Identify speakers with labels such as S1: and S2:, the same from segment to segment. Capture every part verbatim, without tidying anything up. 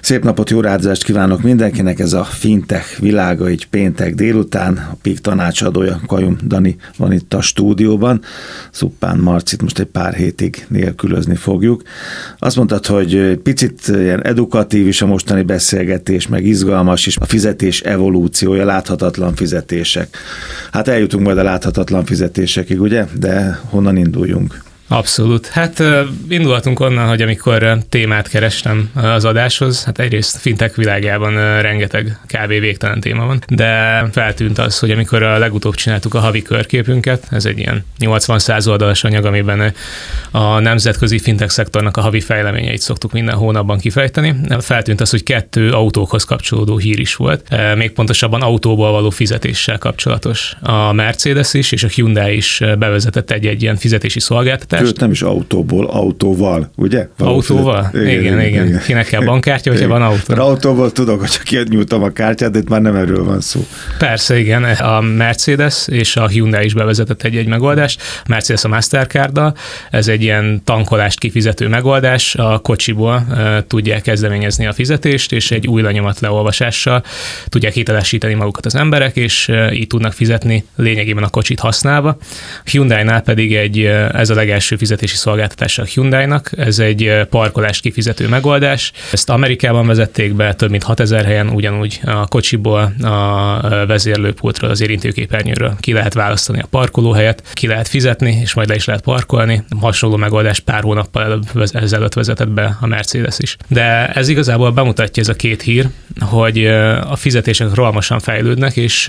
S1: Szép napot, jó rádiózást kívánok mindenkinek, ez a fintech világa így péntek délután. A pé i ká tanácsadója Kajum Dani van itt a stúdióban. Szuppán Marcit most egy pár hétig nélkülözni fogjuk. Azt mondtad, hogy picit ilyen edukatív is a mostani beszélgetés, meg izgalmas is a fizetés evolúciója, láthatatlan fizetések. Hát eljutunk majd a láthatatlan fizetésekig, ugye? De honnan induljunk?
S2: Abszolút. Hát indulhatunk onnan, hogy amikor témát kerestem az adáshoz, hát egyrészt fintech világában rengeteg kb. Végtelen téma van, de feltűnt az, hogy amikor a legutóbb csináltuk a havi körképünket, ez egy ilyen nyolcvan-száz oldalas anyag, amiben a nemzetközi fintech szektornak a havi fejleményeit szoktuk minden hónapban kifejteni. Feltűnt az, hogy kettő autókhoz kapcsolódó hír is volt, még pontosabban autóból való fizetéssel kapcsolatos. A Mercedes is és a Hyundai is bevezetett egy-egy ilyen fizetési szolgáltatást.
S1: Sőt, nem is autóból, autóval, ugye?
S2: Autóval? Igen, igen, igen, igen. igen. Kinek kell bankkártya, hogyha van autó?
S1: Autóból tudok, hogy csak kinyújtom a kártyát, de itt már nem erről van szó.
S2: Persze, igen. A Mercedes és a Hyundai is bevezetett egy-egy megoldást. A Mercedes a Mastercarddal, ez egy ilyen tankolást kifizető megoldás. A kocsiból uh, tudják kezdeményezni a fizetést, és egy új lenyomat leolvasással tudják hitelesíteni magukat az emberek, és uh, így tudnak fizetni lényegében a kocsit használva. A Hyundai-nál pedig egy, uh, ez a legelső fizetési szolgáltatása a Hyundai-nak, ez egy parkolást kifizető megoldás. Ezt Amerikában vezették be, több mint hatezer helyen, ugyanúgy a kocsiból, a vezérlőpultról, az érintőképernyőről ki lehet választani a parkolóhelyet, ki lehet fizetni, és majd le is lehet parkolni. Hasonló megoldás pár hónappal ezelőtt vezetett be a Mercedes is. De ez igazából bemutatja ez a két hír, hogy a fizetések rohamosan fejlődnek, és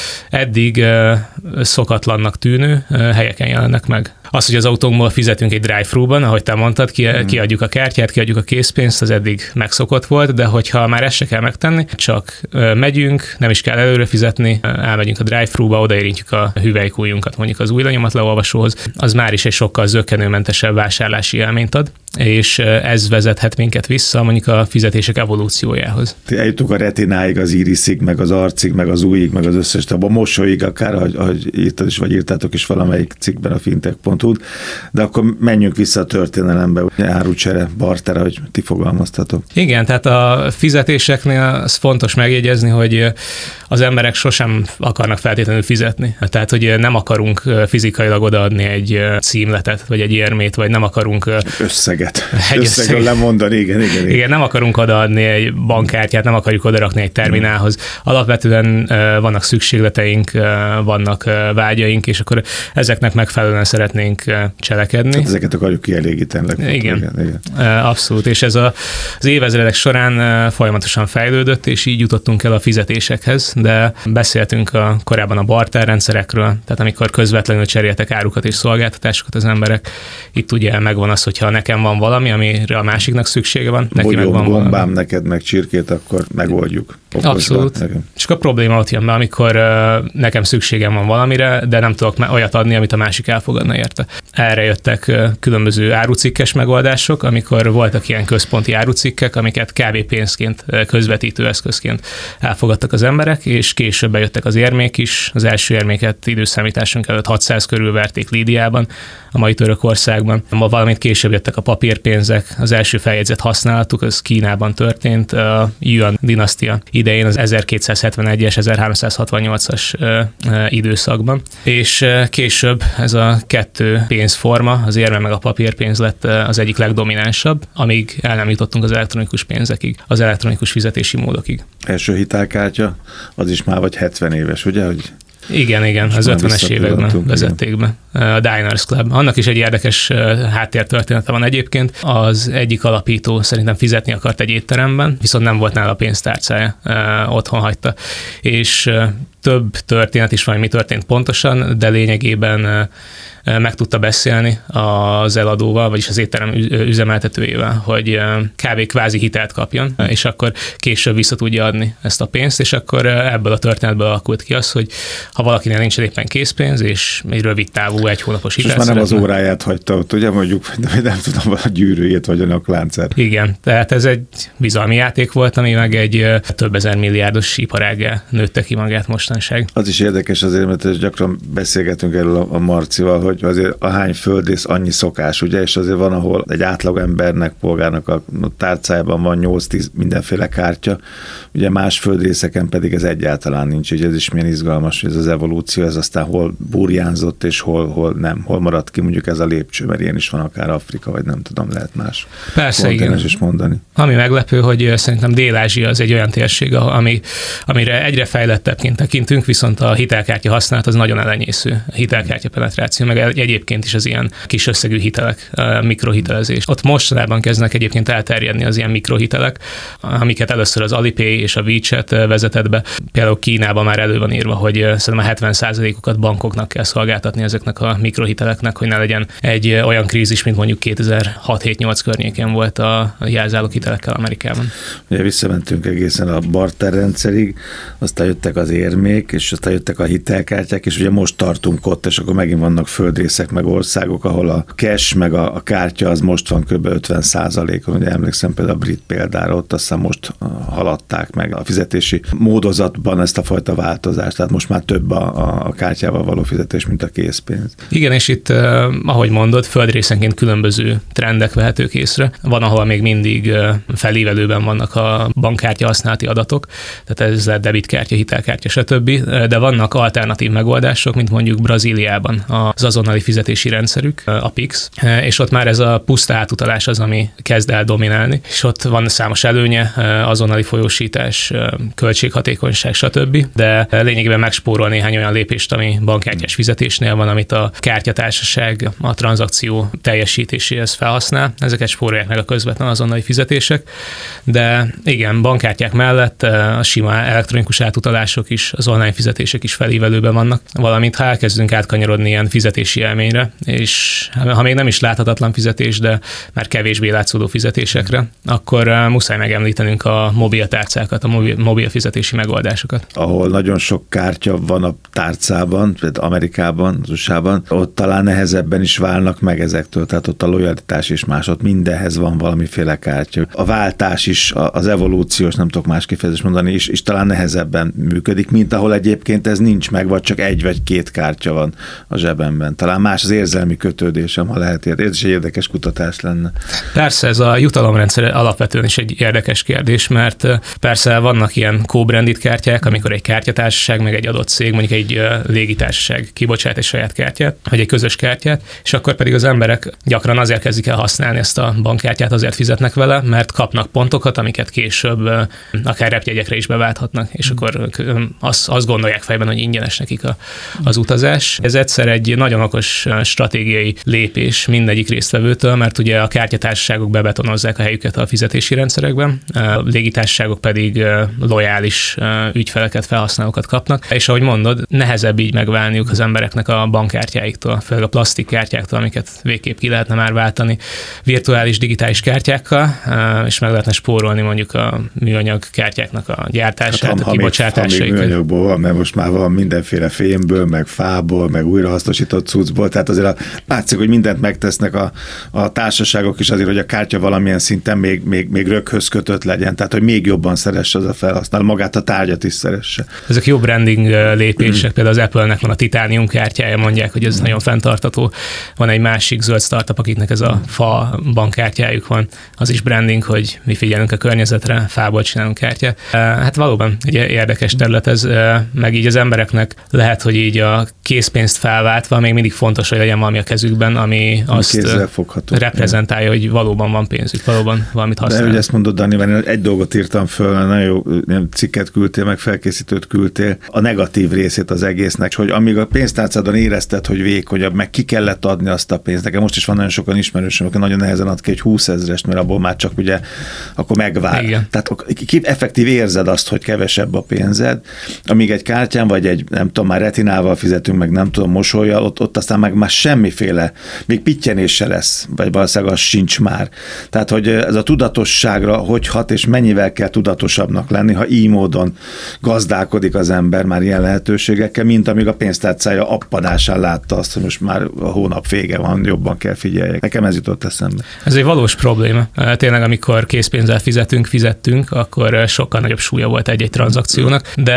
S2: eddig szokatlannak tűnő helyeken jelennek meg. Az, hogy az autónkból fizetünk egy drive-thru-ban, ahogy te mondtad, ki, hmm. kiadjuk a kártyát, kiadjuk a készpénzt, az eddig megszokott volt, de hogyha már ezt se kell megtenni, csak megyünk, nem is kell előre fizetni, elmegyünk a drive-thru-ba, odaérintjük a hüvelykujjunkat mondjuk az új lenyomat leolvasóhoz, az már is egy sokkal zökkenőmentesebb vásárlási élményt ad, és ez vezethet minket vissza mondjuk a fizetések evolúciójához.
S1: Eljutunk a retináig, az iriszig, meg az arcig, meg az ujjig, meg az összes, a mosolyig, akár, ahogy, ahogy írtad is, vagy írtátok is valamelyik cikkben a fintech pont hu, de akkor menjünk vissza a történelembe, árucsere, barter, hogy ti fogalmaztatok.
S2: Igen, tehát a fizetéseknél az fontos megjegyezni, hogy az emberek sosem akarnak feltétlenül fizetni. Tehát, hogy nem akarunk fizikailag odaadni egy címletet, vagy egy érmét, vagy nem akarunk
S1: összeget. Összegről lemondani, igen, igen, igen.
S2: Igen, nem akarunk odaadni egy bankkártyát, nem akarjuk odarakni egy terminálhoz. Alapvetően vannak szükségleteink, vannak vágyaink, és akkor ezeknek megfelelően szeretnénk cselekedni.
S1: Tehát ezeket akarjuk kielégíteni.
S2: Igen, igen, igen. Abszolút, és ez a, az évezredek során folyamatosan fejlődött, és így jutottunk el a fizetésekhez, de beszéltünk a, korábban a barterrendszerekről, tehát amikor közvetlenül cseréltek árukat és szolgáltatásokat az emberek, itt ugye megvan az, hogyha nekem van valami, amire a másiknak szüksége van, neki meg van
S1: gombám,
S2: valami.
S1: Neked meg csirkét, akkor megoldjuk. Okosba.
S2: Abszolút. Csak a probléma ott jön be, amikor uh, nekem szükségem van valamire, de nem tudok olyat adni, amit a másik elfogadna érte. Erre jöttek uh, különböző árucikkes megoldások, amikor voltak ilyen központi árucikkek, amiket kb. Pénzként, uh, közvetítő eszközként elfogadtak az emberek, és később bejöttek az érmék is. Az első érméket időszámításunk előtt hatszáz körül verték Lídiában, a mai Törökországban. Ma valamit később jöttek a papírpénzek, az első feljegyzett használatuk, az Kínában történt, a Yuan dinasztia idején az ezerkétszázhetvenegyes, ezerháromszázhatvannyolcas időszakban. És később ez a kettő pénzforma, az érme meg a papírpénz lett az egyik legdominánsabb, amíg el nem jutottunk az elektronikus pénzekig, az elektronikus fizetési módokig.
S1: Első hitelkártya, az is már vagy hetven éves, ugye? Hogy
S2: Igen, igen, az ötvenes években vezették be. A Diners Club. Annak is egy érdekes háttértörténete van egyébként. Az egyik alapító szerintem fizetni akart egy étteremben, viszont nem volt nála a pénztárcája, otthon hagyta. És több történet is van, mi történt pontosan, de lényegében meg tudta beszélni az eladóval, vagyis az étterem üzemeltetőjével, hogy kb. Kvázi hitelt kapjon, és akkor később vissza tudja adni ezt a pénzt, és akkor ebből a történetből alakult ki az, hogy ha valakinek nincs éppen készpénz, és egy rövid távú, egy hónapos hitel
S1: és már nem
S2: szeretne.
S1: Az óráját hagyta ott, ugye mondjuk, nem tudom, a gyűrűjét, vagy a láncát.
S2: Igen, tehát ez egy bizalmi játék volt, ami meg egy több ezer milliárdos iparággá nőtte ki magát most biztonság.
S1: Az is érdekes azért, mert gyakran beszélgetünk erről a, a Marcival, hogy azért a hány földrész annyi szokás, ugye, és azért van, ahol egy átlag embernek, polgárnak a tárcájában van nyolc-tíz mindenféle kártya, ugye más földrészeken pedig ez egyáltalán nincs, ugye ez is milyen izgalmas, hogy ez az evolúció, ez aztán hol burjánzott, és hol, hol nem, hol maradt ki mondjuk ez a lépcső, mert ilyen is van akár Afrika, vagy nem tudom, lehet más.
S2: Persze, igen.
S1: Is mondani.
S2: Ami meglepő, hogy szerintem Dél-Ázsia az egy olyan térség, ami, amire egyre fejlettebbként tekintünk, viszont a hitelkártya használat az nagyon elenyésző. A hitelkártya penetráció, meg egyébként is az ilyen kis összegű hitelek, mikrohitelezés. Ott mostanában kezdnek egyébként elterjedni az ilyen mikrohitelek, amiket először az Alipay és a WeChat vezetett be. Például Kínában már elő van írva, hogy szerintem a hetven százalékukat bankoknak kell szolgáltatni ezeknek a mikrohiteleknek, hogy ne legyen egy olyan krízis, mint mondjuk kétezer-hat hét nyolc környékén volt a jelzálog hitelekkel Amerikában.
S1: Ugye visszamentünk egészen a barterrendszerig, aztán jöttek az érmék, és aztán jöttek a hitelkártyák, és ugye most tartunk ott, és akkor megint vannak földrészek, meg országok, ahol a cash, meg a, a kártya az most van kb. ötven százalékon. Ugye emlékszem például a brit példára, ott aztán most haladták meg a fizetési módozatban ezt a fajta változást, tehát most már több a, a kártyával való fizetés, mint a készpénz.
S2: Igen, és itt, ahogy mondod, földrészenként különböző trendek vehetők észre. Van, ahol még mindig felívelőben vannak a bankkártya használati adatok, tehát ez a debitkártya, hitelkártya, stb. De vannak alternatív megoldások, mint mondjuk Brazíliában az azonnali fizetési rendszerük, a Pix, és ott már ez a puszta átutalás az, ami kezd el dominálni, és ott van számos előnye, azonnali folyósítás, költséghatékonyság, stb. De lényegében megspórol néhány olyan lépést, ami bankkártyás fizetésnél van, amit a kártyatársaság a tranzakció teljesítéséhez felhasznál. Ezeket spórolják meg a közvetlen azonnali fizetések, de igen, bankkártyák mellett a sima elektronikus átutalások is, az online fizetések is felívelőben vannak, valamint ha elkezdünk átkanyarodni ilyen fizetési élményre, és ha még nem is láthatatlan fizetés, de már kevésbé látszódó fizetésekre, akkor muszáj megemlítenünk a mobiltárcákat, a mobil, mobil fizetési megoldásokat.
S1: Ahol nagyon sok kártya van a tárcában, például Amerikában, az u es á-ban, ott talán nehezebben is válnak meg ezektől, tehát ott a lojalitás is más, ott mindenhez van valamiféle kártya. A váltás is, az evolúciós, nem tudok más kifejezést mondani, is, is talán nehezebben működik, mint ahol egyébként ez nincs meg, vagy csak egy vagy két kártya van a zsebemben. Talán más az érzelmi kötődésem, ha lehet érni. Ez is egy érdekes kutatás lenne.
S2: Persze, ez a jutalomrendszer alapvetően is egy érdekes kérdés, mert persze vannak ilyen co-branded kártyák, amikor egy kártyatársaság, meg egy adott cég, mondjuk egy légitársaság kibocsát egy saját kártyát, vagy egy közös kártyát, és akkor pedig az emberek gyakran azért kezdik el használni ezt a bankkártyát, azért fizetnek vele, mert kapnak pontokat, amiket később akár repjegyekre is beválthatnak, és mm. akkor azt, azt gondolják fejben, hogy ingyenes nekik a, az utazás. Ez egyszer egy nagyon okos stratégiai lépés mindegyik résztvevőtől, mert ugye a kártyatársaságok bebetonozzák a helyüket a fizetési rendszerekben, a légitársaságok pedig lojális ügyfeleket, felhasználókat kapnak, és ahogy mondod, nehezebb így megválniuk az embereknek a bankkártyáiktól, főleg a plastikkártyáktól, amiket végképp ki lehetne már váltani virtuális digitális kártyákkal, és meg lehetne spórolni mondjuk a műanyag kártyáknak a gyártását, hát, a kibocsátásait.
S1: Ha még műanyagból van, mert most már van mindenféle fémből, meg fából, meg újrahasznosított cuccból, tehát azért a, látszik, hogy mindent megtesznek a, a társaságok is azért, hogy a kártya valamilyen szinten még, még, még röghöz kötött legyen, tehát hogy még jobban szeresse az a felhasználó, magát a tárgyat is szeresse.
S2: Ezek jó branding lépések, például az Apple-nek van a titánium kártyája, mondják, hogy ez nagyon fenntartható. Van egy másik zöld startup, akiknek ez a fa bankkártyájuk van, az is branding, hogy mi figyelünk a környezetre, fából csinálunk kártyát. Hát valóban egy érdekes terület ez, meg így az embereknek lehet, hogy így a készpénzt felváltva még mindig fontos, hogy legyen valami a kezükben, ami azt reprezentálja, hogy valóban van pénzük, valóban valamit használnak.
S1: De hogy ezt mondod, Dani, mert egy dolgot írtam föl, nagyon jó cikket küldtél, meg felkészítőt küldtél, a negatív részét az egésznek, hogy amíg a pénztárcádon érezted, hogy vékonyabb, meg ki kellett adni azt a pénzt. Nekem most is van nagyon sokan ismerősöm, akik nagyon nehezen ad ki egy húszezrest, mert abból már csak ugye akkor megvár. Igen. Tehát effektív érzed azt, hogy kevesebb a pénzed, amíg egy kártyán, vagy egy, nem tudom, már retinával fizetünk, meg nem tudom, mosollyal, ott, ott aztán meg már semmiféle, még pittyenés se lesz, vagy valószínűleg az sincs már. Tehát, hogy ez a tudatosságra hogy hat, és mennyivel kell tudatosabbnak lenni, ha így módon gazdálkodik az ember már ilyen lehetőségekkel, mint amíg a pénztárcája appadásán látta azt, hogy most már a hónap vége van, jobban kell figyeljek. Nekem ez jutott eszembe.
S2: Ez egy valós probléma. Tényleg, amikor készpénzzel fizetünk, fizettünk, akkor sokkal nagyobb súlya volt egy-egy tranzakciónak, de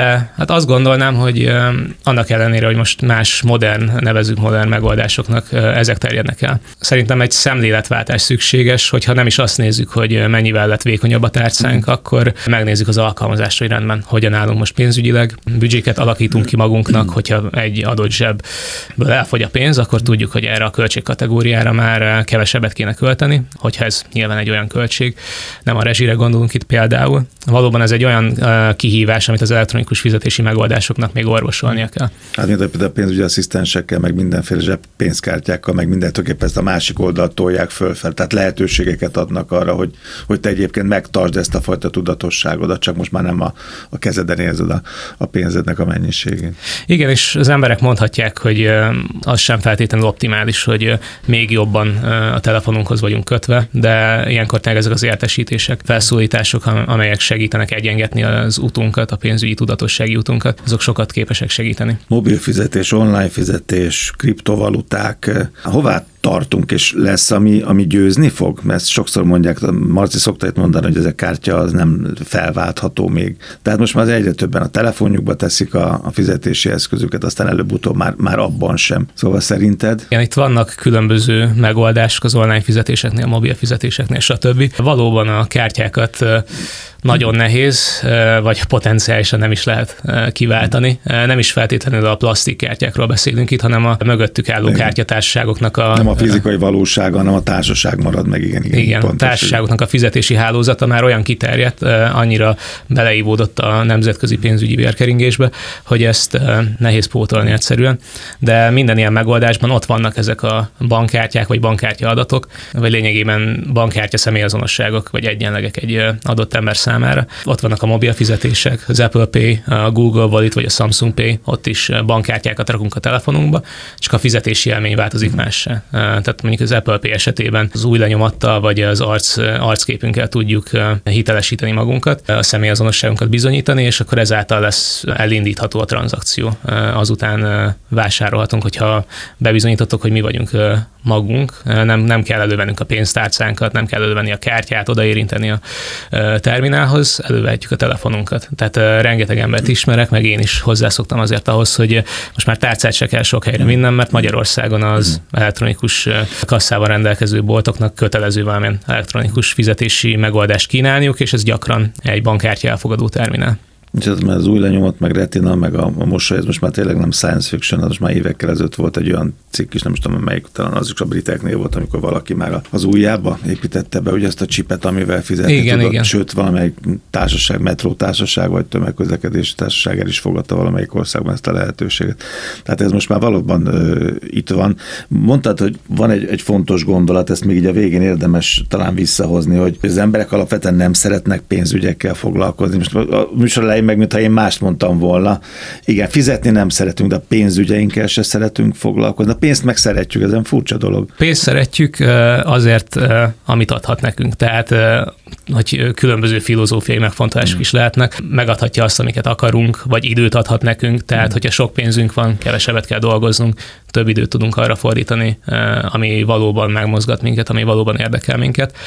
S2: Hát azt gondolnám, hogy annak ellenére, hogy most más modern, nevezük modern megoldásoknak, ezek terjednek el. Szerintem egy szemléletváltás szükséges, hogyha nem is azt nézzük, hogy mennyivel lett vékonyabb a tárcánk, mm. akkor megnézzük az alkalmazást, hogy rendben hogyan állunk most pénzügyileg. Büdzséket alakítunk ki magunknak, hogyha egy adott zsebből elfogy a pénz, akkor tudjuk, hogy erre a költségkategóriára már kevesebbet kéne költeni, hogyha ez nyilván egy olyan költség. Nem a rezsire gondolunk itt például. Valóban ez egy olyan kihívás, amit az elektronikus fizetési megoldásoknak még orvosolnia kell.
S1: Hát mint például a pénzügyi asszisztensekkel, meg mindenféle zseppénzkártyákkal, meg mindent tulajdonképpen ezt a másik oldalt tolják fölfel. Tehát lehetőségeket adnak arra, hogy, hogy te egyébként megtartsd ezt a fajta tudatosságodat, csak most már nem a, a kezeden érzed a, a pénzednek a mennyiségét.
S2: Igen, és az emberek mondhatják, hogy az sem feltétlenül optimális, hogy még jobban a telefonunkhoz vagyunk kötve, de ilyenkor tényleg ezek az értesítések, felszólítások, amelyek segítenek egyengetni az utunkat, a pénzügyi tudatossági utunkat, azok sokat képesek segíteni.
S1: Mobil fizetés, online fizetés, kriptovaluták, hová tartunk, és lesz, ami, ami győzni fog? Mert sokszor mondják, Marci szokta itt mondani, hogy ez a kártya az nem felváltható még. Tehát most már egyre többen a telefonjukba teszik a, a fizetési eszközüket, aztán előbb-utóbb már, már abban sem. Szóval szerinted?
S2: Igen, itt vannak különböző megoldások az online fizetéseknél, mobil fizetéseknél, stb. Valóban a kártyákat nagyon nehéz, vagy potenciálisan nem is lehet kiváltani. Nem is feltétlenül a plastikkártyákról beszélünk itt, hanem a mögöttük álló kártyatársaságoknak a...
S1: Nem a fizikai valósága, hanem a társaság marad meg, igen. Igen,
S2: igen a társaságoknak a fizetési hálózata már olyan kiterjedt, annyira beleívódott a nemzetközi pénzügyi vérkeringésbe, hogy ezt nehéz pótolni egyszerűen. De minden ilyen megoldásban ott vannak ezek a bankkártyák, vagy bankkártya adatok, vagy lényegében bankkártya személyazonosságok, vagy egyenlegek egy adott ember számára. Ott vannak a mobil fizetések, az Apple Pay, a Google Wallet vagy a Samsung Pay, ott is bankkártyákat rakunk a telefonunkba, csak a fizetési élmény változik mássá. Tehát mondjuk az Apple Pay esetében az új lenyomattal vagy az arc, arcképünkkel tudjuk hitelesíteni magunkat, a személyazonosságunkat bizonyítani, és akkor ezáltal lesz elindítható a tranzakció. Azután vásárolhatunk, hogyha bebizonyítottuk, hogy mi vagyunk magunk, nem, nem kell elővennünk a pénztárcánkat, nem kell elővenni a kártyát, odaérinteni a terminálhoz, elővehetjük a telefonunkat. Tehát rengeteg embert ismerek, meg én is hozzászoktam azért ahhoz, hogy most már tárcát se kell sok helyre vinnem, mert Magyarországon az elektronikus kasszával rendelkező boltoknak kötelező valamilyen elektronikus fizetési megoldást kínálniuk, és ez gyakran egy bankkártya elfogadó terminál.
S1: És ez már az új lenyomat, meg retina, meg a, a mosoly, ez most már tényleg nem science fiction, az most már évekkel ezelőtt volt egy olyan cikk is, nem is tudom, melyik, talán az is a briteknél volt, amikor valaki már az ujjába építette be ugye ezt a csipet, amivel fizetni
S2: igen,
S1: tudott.
S2: Igen.
S1: Sőt, valamelyik társaság, metrótársaság, vagy tömegközlekedési társaság el is fogadta valamelyik országban ezt a lehetőséget. Tehát ez most már valóban ö, itt van. Mondtad, hogy van egy, egy fontos gondolat, ezt még így a végén érdemes talán visszahozni, hogy az emberek alapvetően nem szeretnek pénzügyekkel foglalkozni. Most a műsor meg, mintha én mást mondtam volna. Igen, fizetni nem szeretünk, de a pénzügyeinkkel se szeretünk foglalkozni. A pénzt meg szeretjük, ez nem furcsa dolog.
S2: Pénzt szeretjük azért, amit adhat nekünk. Tehát, hogy különböző filozófiai megfontolások mm. is lehetnek. Megadhatja azt, amiket akarunk, vagy időt adhat nekünk. Tehát, mm. hogyha sok pénzünk van, kevesebbet kell dolgoznunk, több időt tudunk arra fordítani, ami valóban megmozgat minket, ami valóban érdekel minket.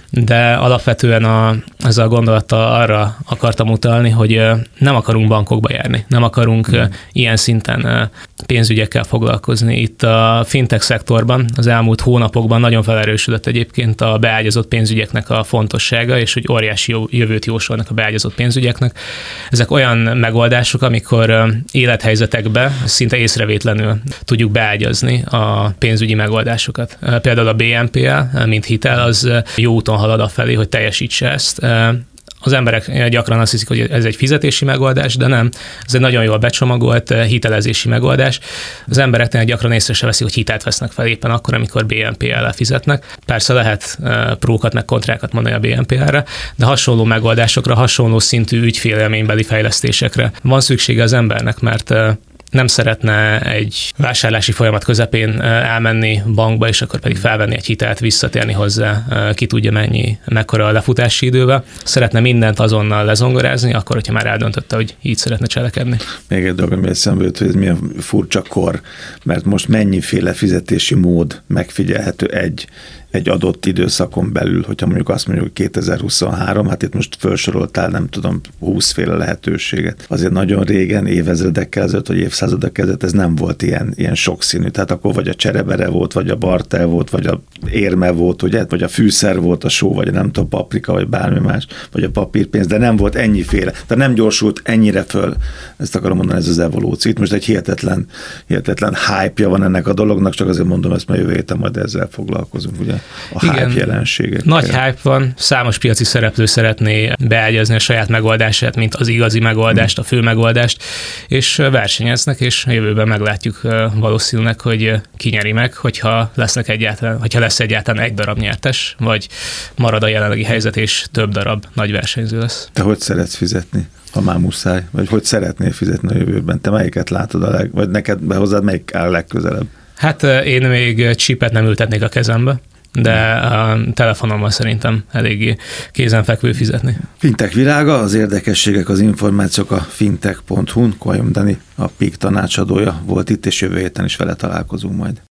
S2: De alapvetően a, ezzel a gondolattal arra akartam utalni, hogy nem akarunk bankokba járni, nem akarunk mm. ilyen szinten pénzügyekkel foglalkozni. Itt a fintech szektorban az elmúlt hónapokban nagyon felerősödött egyébként a beágyazott pénzügyeknek a fontossága, és hogy óriási jövőt jósolnak a beágyazott pénzügyeknek. Ezek olyan megoldások, amikor élethelyzetekbe szinte észrevétlenül tudjuk beágyazni a pénzügyi megoldásokat. Például a bé en pé el, mint hitel, az jó úton halad afelé, hogy teljesítse ezt. Az emberek gyakran azt hiszik, hogy ez egy fizetési megoldás, de nem. Ez egy nagyon jól becsomagolt hitelezési megoldás. Az embereknél gyakran észre se veszik, hogy hitelt vesznek fel éppen akkor, amikor bé en pé el-el fizetnek. Persze lehet prókat meg kontrákat mondani a bé en pé el-re, de hasonló megoldásokra, hasonló szintű ügyfélélménybeli fejlesztésekre van szüksége az embernek, mert nem szeretne egy vásárlási folyamat közepén elmenni bankba, és akkor pedig felvenni egy hitelt, visszatérni hozzá, ki tudja mennyi, mekkora a lefutási idővel. Szeretne mindent azonnal lezongorázni, akkor, hogyha már eldöntötte, hogy így szeretne cselekedni. Még
S1: egy dolog, ami eszembe jut, hogy ez milyen furcsa kor, mert most mennyiféle fizetési mód megfigyelhető egy egy adott időszakon belül, hogyha mondjuk azt mondjuk, hogy kétezer-huszonhárom, hát itt most felsoroltál, nem tudom, húszféle lehetőséget. Azért nagyon régen, évezredekkel ezelőtt, vagy évszázadokkel ezelőtt ez nem volt ilyen, ilyen sokszínű. Tehát akkor vagy a cserebere volt, vagy a bartel volt, vagy a érme volt, ugye? Vagy a fűszer volt, a só, vagy a nem tudom, paprika, vagy bármi más, vagy a papírpénz, de nem volt ennyiféle. Tehát nem gyorsult ennyire föl, ezt akarom mondani, ez az evolúció. Itt most egy hihetetlen, hihetetlen hype-ja van ennek a dolognak, csak azért mondom, ezt már jövő héten majd ezzel foglalkozunk, ugye? A
S2: Igen,
S1: hype jelenségek.
S2: Nagy hype van, számos piaci szereplő szeretné beágyazni a saját megoldását, mint az igazi megoldást, a fő megoldást, és versenyeznek, és a jövőben meglátjuk valószínűleg, hogy ki nyeri meg, hogyha lesznek egyáltalán, hogyha lesz egyáltalán egy darab nyertes, vagy marad a jelenlegi helyzet, és több darab nagy versenyző lesz.
S1: Te hogy szeretsz fizetni, ha már muszáj? Vagy hogy szeretnél fizetni a jövőben? Te melyiket látod a leg, vagy neked be hozzád melyik áll legközelebb?
S2: Hát én még chipet nem ültetnék a kezembe, de a telefonommal szerintem eléggé kézenfekvő fizetni.
S1: Fintech világa, az érdekességek, az információk a fintech pont hu-n. Quayum Dani, a pé i ká tanácsadója volt itt, és jövő héten is vele találkozunk majd.